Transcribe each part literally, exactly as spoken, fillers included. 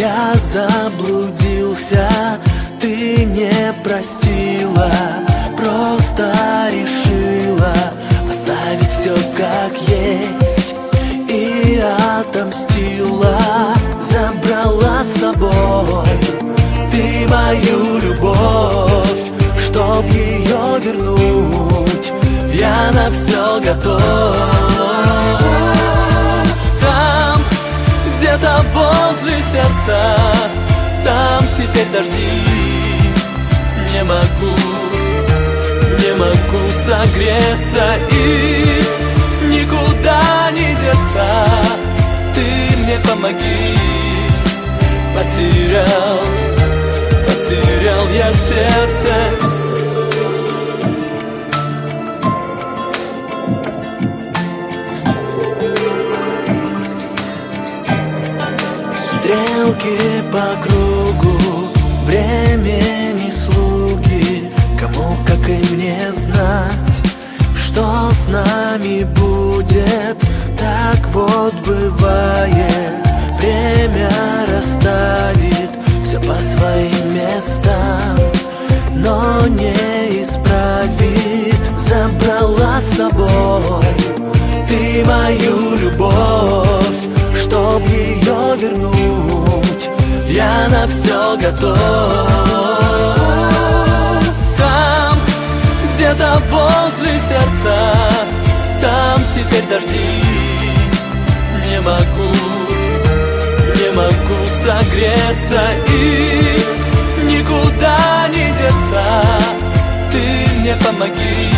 я заблудился, ты не простила, просто решила оставить все как есть и отомстила. Забрала с собой ты мою любовь, чтоб ее вернуть, я на все готов. Там, где-то возле сердца, там теперь дожди. Не могу, не могу согреться и никуда не деться. Ты мне помоги, потерял, потерял я сердце. Стрелки по кругу, времени слуги. Кому, как и мне, знать, что с нами будет. Так вот бывает, время расставит все по своим местам, но не исправит. Забрала с собой ты мою любовь, чтоб ее вернуть, я на все готов. Там, где-то возле сердца, там теперь дожди. Не могу, не могу согреться и никуда не деться. Ты мне помоги,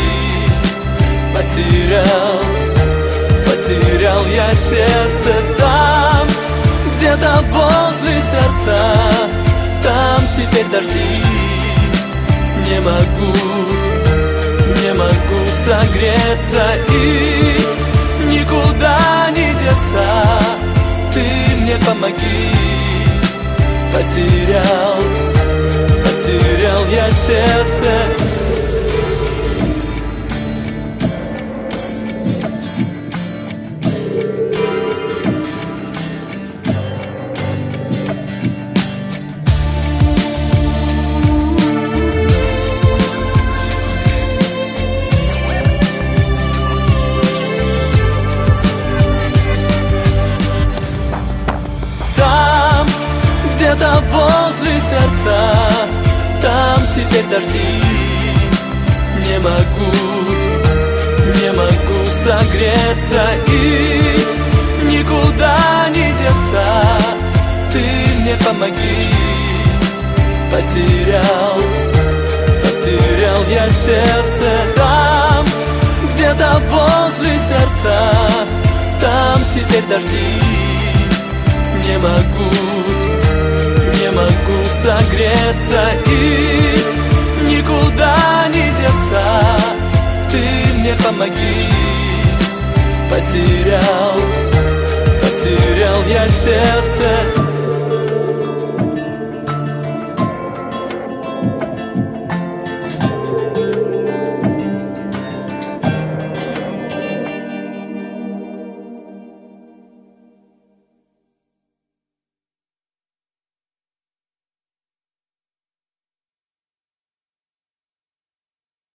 потерял, потерял я сердце. Там, где-то возле сердца, там теперь дожди. Не могу, не могу согреться и никуда не деться. Ты мне помоги, потерял, потерял я сердце. Где-то возле сердца, там теперь дожди. Не могу, не могу согреться и никуда не деться. Ты мне помоги, потерял, потерял я сердце. Там, где-то возле сердца, там теперь дожди. Не могу, не могу согреться и никуда не деться. Ты мне помоги, потерял, потерял я сердце.